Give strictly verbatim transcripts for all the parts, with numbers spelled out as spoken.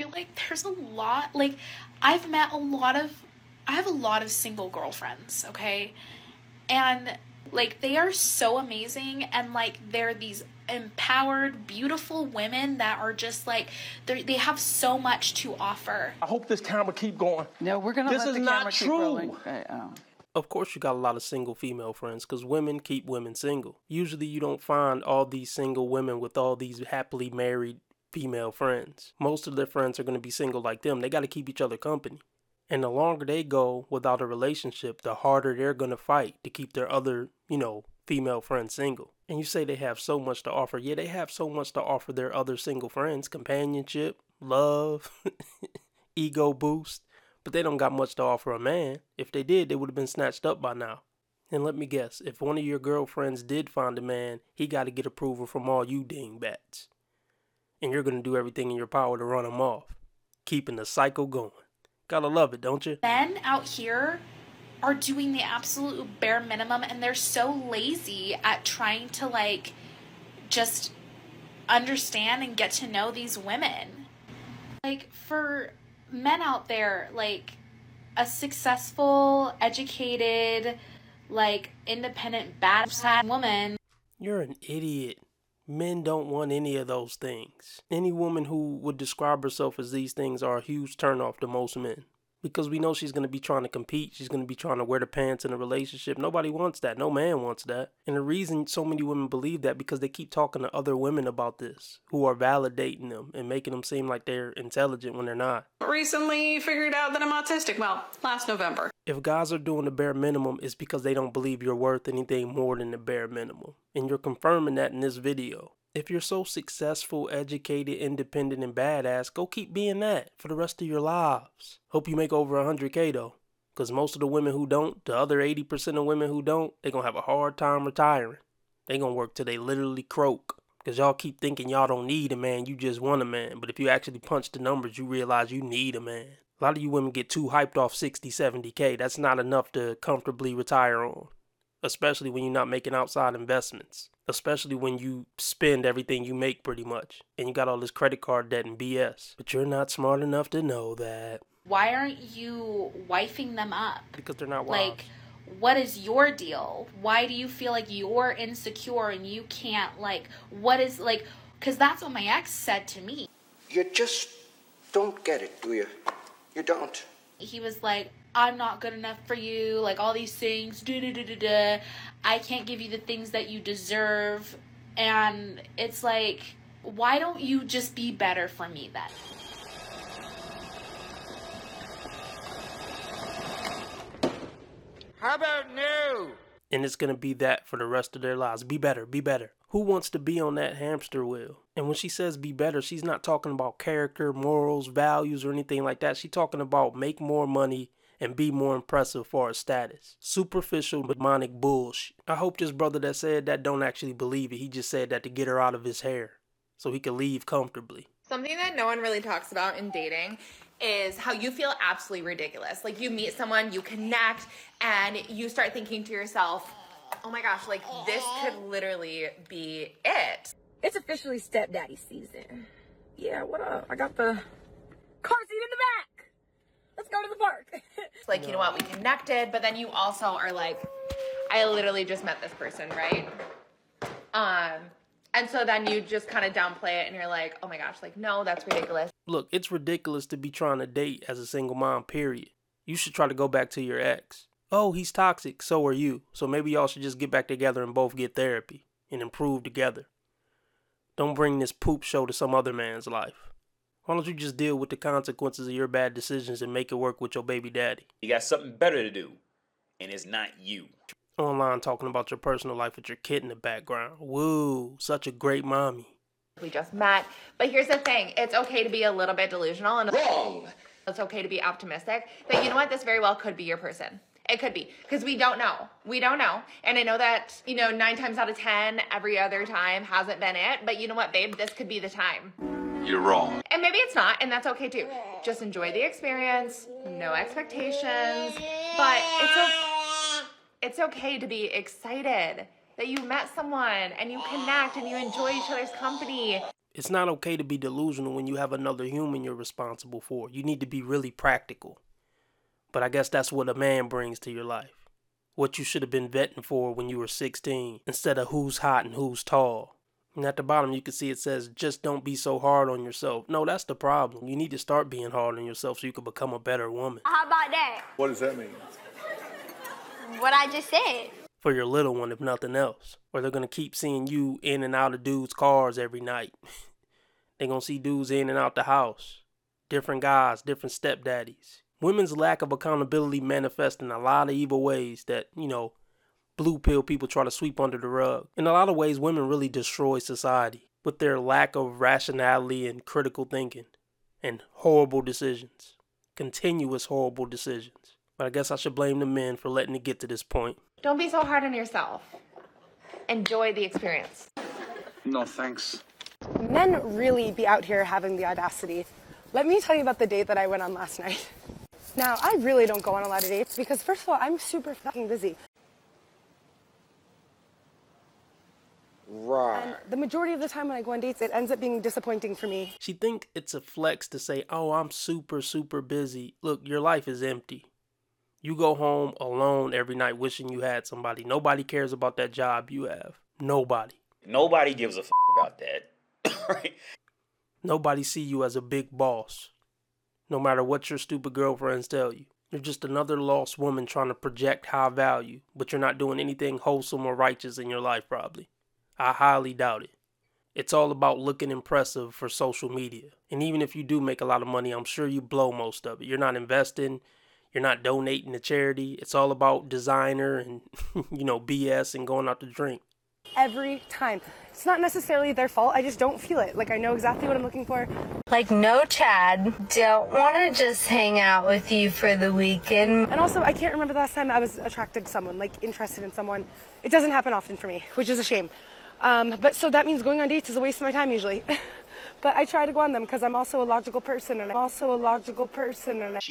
like, there's a lot, like, I've met a lot of, I have a lot of single girlfriends, okay? And, like, they are so amazing, and, like, they're these empowered, beautiful women that are just, like, they have so much to offer. I hope this camera keep going. No, we're gonna this let is the not camera true. keep rolling. Okay, oh. Of course you got a lot of single female friends, because women keep women single. Usually you don't find all these single women with all these happily married female friends. Most of their friends are going to be single like them. They got to keep each other company. And the longer they go without a relationship, the harder they're going to fight to keep their other, you know, female friends single. And you say they have so much to offer. Yeah, they have so much to offer their other single friends. Companionship, love, ego boost. But they don't got much to offer a man. If they did, they would have been snatched up by now. And let me guess, if one of your girlfriends did find a man, he got to get approval from all you dingbats. And you're going to do everything in your power to run him off. Keeping the cycle going. Gotta love it, don't you? Men out here are doing the absolute bare minimum, and they're so lazy at trying to, like, just understand and get to know these women. Like, for men out there, like, a successful, educated, like, independent, badass woman. You're an idiot. Men don't want any of those things. Any woman who would describe herself as these things are a huge turnoff to most men. Because we know she's going to be trying to compete. She's going to be trying to wear the pants in a relationship. Nobody wants that. No man wants that. And the reason so many women believe that because they keep talking to other women about this who are validating them and making them seem like they're intelligent when they're not. Recently figured out that I'm autistic. Well, last November. If guys are doing the bare minimum, it's because they don't believe you're worth anything more than the bare minimum. And you're confirming that in this video. If you're so successful, educated, independent, and badass, go keep being that for the rest of your lives. Hope you make over one hundred K though. Because most of the women who don't, the other eighty percent of women who don't, they're going to have a hard time retiring. They're going to work till they literally croak. Because y'all keep thinking y'all don't need a man, you just want a man. But if you actually punch the numbers, you realize you need a man. A lot of you women get too hyped off sixty, seventy K. That's not enough to comfortably retire on. Especially when you're not making outside investments. Especially when you spend everything you make pretty much. And you got all this credit card debt and B S. But you're not smart enough to know that. Why aren't you wifing them up? Because they're not wives. Like, what is your deal? Why do you feel like you're insecure and you can't, like, what is, like, because that's what my ex said to me. You just don't get it, do you? You don't. He was like, I'm not good enough for you, like all these things, da da da da da. I can't give you the things that you deserve. And it's like, why don't you just be better for me then? How about no? And it's going to be that for the rest of their lives. Be better, be better. Who wants to be on that hamster wheel? And when she says be better, she's not talking about character, morals, values, or anything like that. She's talking about make more money and be more impressive for her status. Superficial, demonic bullshit. I hope this brother that said that don't actually believe it. He just said that to get her out of his hair so he could leave comfortably. Something that no one really talks about in dating is how you feel absolutely ridiculous. Like, you meet someone, you connect, and you start thinking to yourself, oh my gosh, like, this could literally be it. It's officially stepdaddy season. Yeah, what up? I got the car seat in the back. Let's go to the park. It's like, you know what, we connected, but then you also are like, I literally just met this person, right? Um, and so then you just kind of downplay it and you're like, oh my gosh, like, no, that's ridiculous. Look, it's ridiculous to be trying to date as a single mom, period. You should try to go back to your ex. Oh, he's toxic, so are you. So maybe y'all should just get back together and both get therapy and improve together. Don't bring this poop show to some other man's life. Why don't you just deal with the consequences of your bad decisions and make it work with your baby daddy? You got something better to do, and it's not you. Online talking about your personal life with your kid in the background. Woo, such a great mommy. We just met, but here's the thing. It's okay to be a little bit delusional and Wrong! It's okay to be optimistic that, you know what, this very well could be your person. It could be, because we don't know. We don't know. And I know that, you know, nine times out of ten, every other time hasn't been it. But you know what, babe? This could be the time. You're wrong. And maybe it's not, and that's okay too. Just enjoy the experience, no expectations. But it's, o- it's okay to be excited that you met someone and you connect and you enjoy each other's company. It's not okay to be delusional when you have another human you're responsible for. You need to be really practical. But I guess that's what a man brings to your life. What you should have been vetting for when you were sixteen, instead of who's hot and who's tall. And at the bottom you can see it says, just don't be so hard on yourself. No, that's the problem. You need to start being hard on yourself so you can become a better woman. How about that? What does that mean? What I just said. For your little one, if nothing else. Or they're going to keep seeing you in and out of dudes' cars every night. They're going to see dudes in and out the house. Different guys, different stepdaddies. Women's lack of accountability manifests in a lot of evil ways that, you know, blue pill people try to sweep under the rug. In a lot of ways, women really destroy society with their lack of rationality and critical thinking and horrible decisions. Continuous horrible decisions. But I guess I should blame the men for letting it get to this point. Don't be so hard on yourself. Enjoy the experience. No, thanks. Men really be out here having the audacity. Let me tell you about the date that I went on last night. Now, I really don't go on a lot of dates because, first of all, I'm super fucking busy. Right. And the majority of the time when I go on dates, it ends up being disappointing for me. She think it's a flex to say, oh, I'm super, super busy. Look, your life is empty. You go home alone every night wishing you had somebody. Nobody cares about that job you have. Nobody. Nobody gives a f about that. Right? Nobody see you as a big boss. No matter what your stupid girlfriends tell you. You're just another lost woman trying to project high value, but you're not doing anything wholesome or righteous in your life probably. I highly doubt it. It's all about looking impressive for social media. And even if you do make a lot of money, I'm sure you blow most of it. You're not investing. You're not donating to charity. It's all about designer and, you know, B S and going out to drink. Every time. It's not necessarily their fault. I just don't feel it. Like, I know exactly what I'm looking for. Like, no, Chad, don't want to just hang out with you for the weekend. And also, I can't remember the last time I was attracted to someone, like interested in someone. It doesn't happen often for me, which is a shame. Um, but so that means going on dates is a waste of my time usually. But I try to go on them because I'm also a logical person, and I'm also a logical person, and I...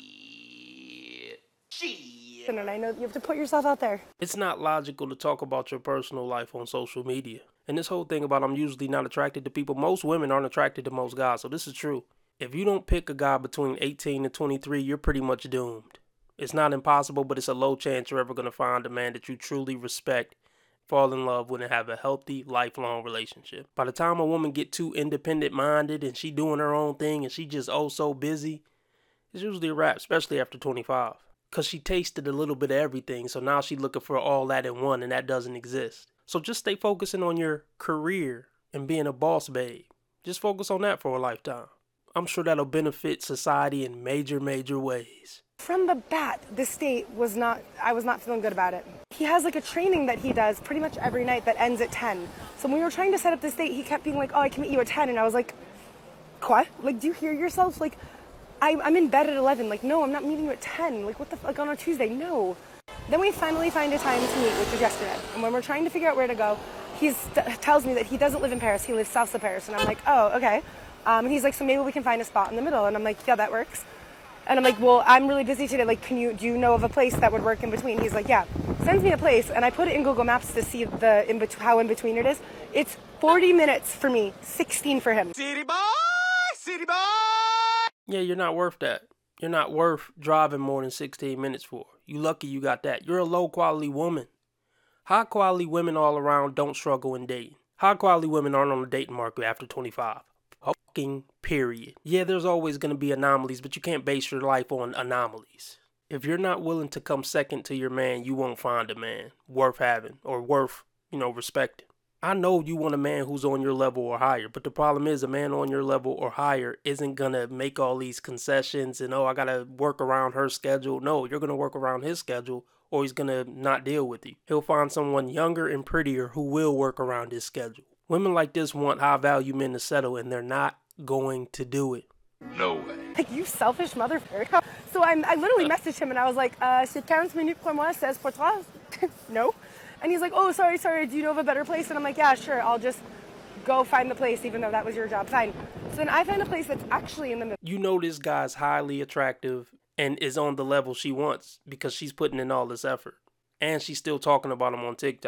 Shit. Shit. And I know you have to put yourself out there. It's not logical to talk about your personal life on social media. And this whole thing about I'm usually not attracted to people, most women aren't attracted to most guys, so this is true. If you don't pick a guy between eighteen and twenty-three, you're pretty much doomed. It's not impossible, but it's a low chance you're ever going to find a man that you truly respect, fall in love with, and have a healthy, lifelong relationship. By the time a woman get too independent-minded and she doing her own thing and she just oh so busy, it's usually a wrap, especially after twenty-five. Because she tasted a little bit of everything, so now she's looking for all that in one, and that doesn't exist. So just stay focusing on your career and being a boss babe. Just focus on that for a lifetime. I'm sure that'll benefit society in major, major ways. From the bat, this date was not, I was not feeling good about it. He has like a training that he does pretty much every night that ends at ten. So when we were trying to set up this date, he kept being like, oh, I can meet you at ten. And I was like, what? Like, do you hear yourself? Like, I, I'm in bed at eleven. Like, no, I'm not meeting you at ten. Like, what the fuck, on a Tuesday? No. Then we finally find a time to meet, which was yesterday. And when we're trying to figure out where to go, he tells me that he doesn't live in Paris. He lives south of Paris. And I'm like, oh, okay. Um, and he's like, so maybe we can find a spot in the middle. And I'm like, yeah, that works. And I'm like, well, I'm really busy today. Like, can you, do you know of a place that would work in between? He's like, yeah. Sends me a place, and I put it in Google Maps to see the in bet- how in between it is. It's forty minutes for me, sixteen for him. City boy! City boy! Yeah, you're not worth that. You're not worth driving more than sixteen minutes for. You lucky you got that. You're a low quality woman. High quality women all around don't struggle in dating. High quality women aren't on the dating market after twenty-five. Fucking period. Yeah, there's always going to be anomalies, but you can't base your life on anomalies. If you're not willing to come second to your man, you won't find a man worth having or worth, you know, respecting. I know you want a man who's on your level or higher, but the problem is a man on your level or higher isn't going to make all these concessions and, oh, I got to work around her schedule. No, you're going to work around his schedule or he's going to not deal with you. He'll find someone younger and prettier who will work around his schedule. Women like this want high value men to settle, and they're not going to do it. No way. Like, you selfish motherfucker. So I'm, I literally messaged him and I was like, uh, c'est quinze minutes pour moi, seize pour toi. No. And he's like, oh, sorry, sorry, do you know of a better place? And I'm like, yeah, sure, I'll just go find the place, even though that was your job. Fine. So then I find a place that's actually in the middle. You know this guy's highly attractive and is on the level she wants because she's putting in all this effort. And she's still talking about him on TikTok.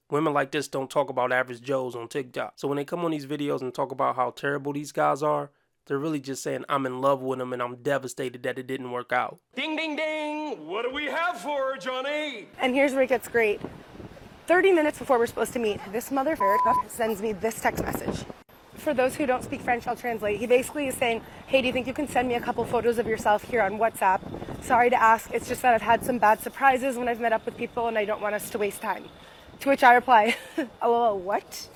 Women like this don't talk about average Joes on TikTok. So when they come on these videos and talk about how terrible these guys are, they're really just saying, I'm in love with them and I'm devastated that it didn't work out. Ding, ding, ding. What do we have for her, Johnny? And here's where it gets great. thirty minutes before we're supposed to meet, this motherfucker sends me this text message. For those who don't speak French, I'll translate. He basically is saying, hey, do you think you can send me a couple photos of yourself here on WhatsApp? Sorry to ask, it's just that I've had some bad surprises when I've met up with people and I don't want us to waste time. To which I reply, oh, what?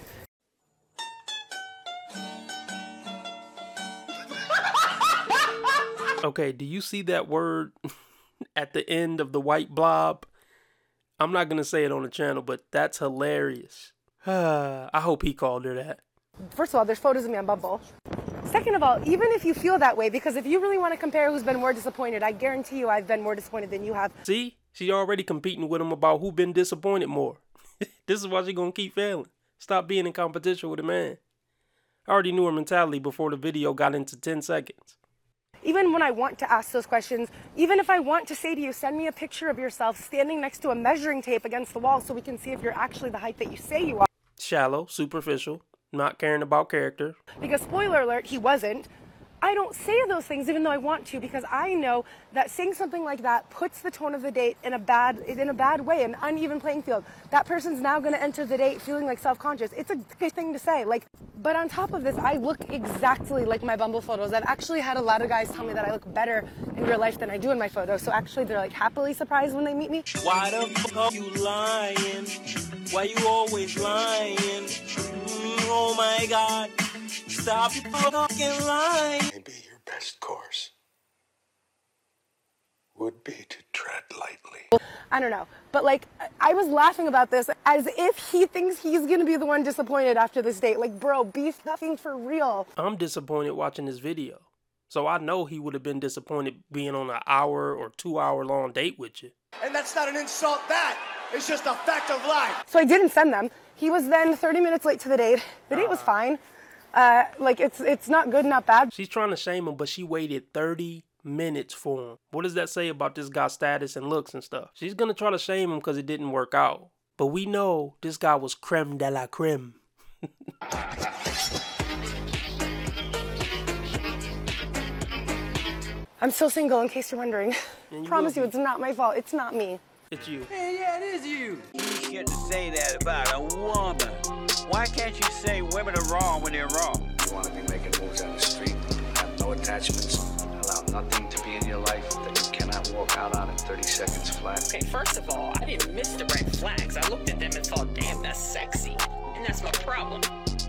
Okay, do you see that word at the end of the white blob? I'm not going to say it on the channel, but that's hilarious. I hope he called her that. First of all, there's photos of me on Bumble. Second of all, even if you feel that way, because if you really want to compare who's been more disappointed, I guarantee you I've been more disappointed than you have. See? She already competing with him about who been disappointed more. This is why she going to keep failing. Stop being in competition with a man. I already knew her mentality before the video got into ten seconds. Even when I want to ask those questions, even if I want to say to you, send me a picture of yourself standing next to a measuring tape against the wall so we can see if you're actually the height that you say you are. Shallow, superficial, not caring about character. Because spoiler alert, he wasn't. I don't say those things even though I want to, because I know that saying something like that puts the tone of the date in a bad in a bad way, an uneven playing field. That person's now going to enter the date feeling like self-conscious. It's a good thing to say. Like, but on top of this, I look exactly like my Bumble photos. I've actually had a lot of guys tell me that I look better in real life than I do in my photos. So actually, they're like happily surprised when they meet me. Why the fuck are you lying? Why you always lying? Mm, oh my God. Stop fucking lying. Maybe your best course would be to tread lightly. I don't know. But like, I was laughing about this as if he thinks he's going to be the one disappointed after this date. Like, bro, be fucking for real. I'm disappointed watching this video. So I know he would have been disappointed being on an hour or two hour long date with you. And that's not an insult, that is just a fact of life. So I didn't send them. He was then thirty minutes late to the date. The date was fine. Uh, like, it's it's not good, not bad. She's trying to shame him, but she waited thirty minutes for him. What does that say about this guy's status and looks and stuff? She's gonna try to shame him because it didn't work out. But we know this guy was creme de la creme. I'm still single, in case you're wondering. You Promise you, it's not my fault. It's not me. It's you. Hey, yeah, it is you. You get to say that about a woman. Why can't you say women are wrong when they're wrong? You want to be making moves on the street, have no attachments, allow nothing to be in your life that you cannot walk out on in thirty seconds flat. Okay, first of all, I didn't miss the red flags. I looked at them and thought, damn, that's sexy. And that's my problem.